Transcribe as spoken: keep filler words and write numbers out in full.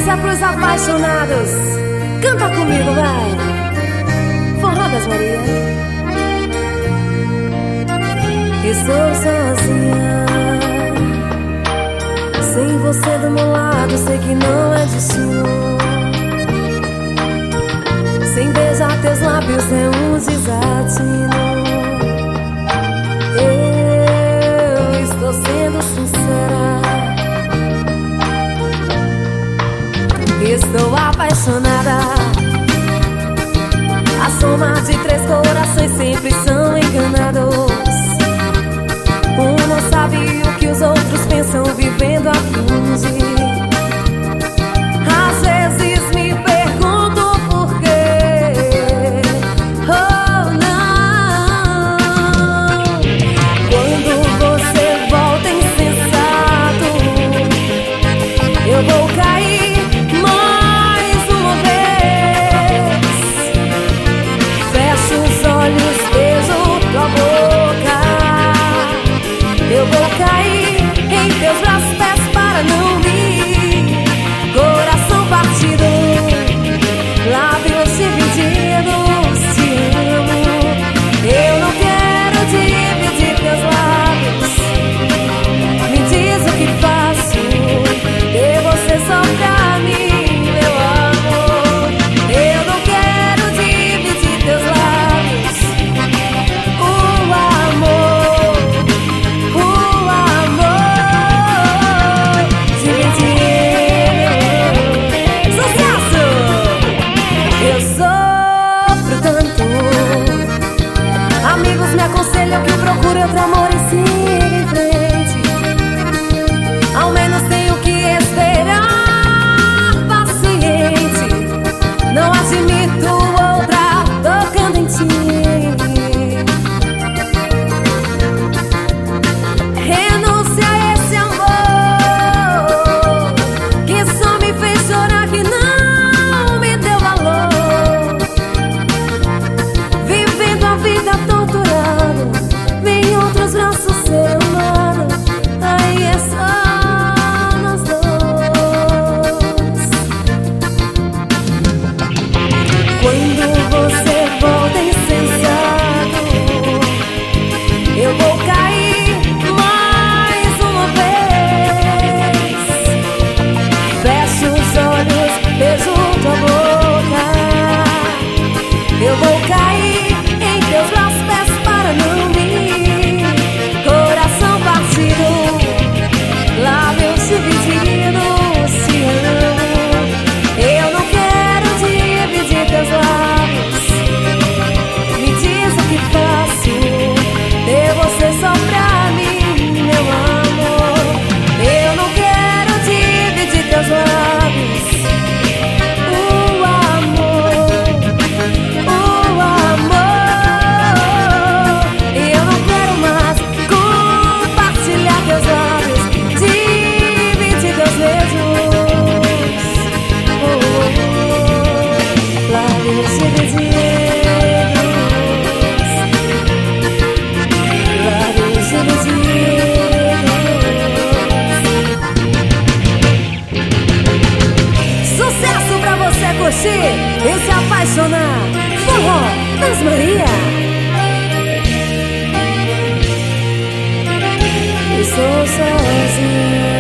Essa é pros apaixonados. Canta comigo, vai. Forró das Maria. Estou sozinha, sem você do meu lado, sei que não é destino. Sem beijar teus lábios é um desatino. Eu estou sendo sincera, estou apaixonada. A soma de três corações sempre são enganados. Um não sabe o que os outros pensam, vivendo a fingir. Às vezes me pergunto por quê. Oh, não. Quando você volta insensato, eu vou cair mais uma vez. Fecho os olhos, beijo tua boca. Eu vou cair em teus braços, peço para não vir. Coração partido, lábios divididos, te amo. Eu não quero dividir teus lábios. Me diz o que faço, ter você só pra mim, meu amor. Eu não quero dividir teus lábios. O amor, o amor, dividir. Sucesso! Eu sofro tanto, amigos me aconselham que eu procure outro amor e siga em frente. Ao menos tenho que esperar paciente. Não admito outra tocando em ti. Renúncia a esse amor que só me fez chorar, que não me deu valor. Vivendo a vida torturado, vem outros braços ser amado. Aí é só nós dois. Quando você volta insensato, eu vou cair mais uma vez. Fecho os olhos, beijo tua boca. Eu vou cair em teus braços, peço para não vir. Coração partido, lábios divididos, te amo. Eu não quero dividir teus lábios. Me diz o que faço, ter você só pra mim, meu amor. Eu não quero dividir teus lábios. O amor, o amor. Eu não quero mais compartilhar teus lábios, dividir teus beijos. Oh, oh, oh. Lábios divididos, lábios divididos. Sucesso pra você curtir e se apaixonar. Forró das Maria. Eu sou sozinha.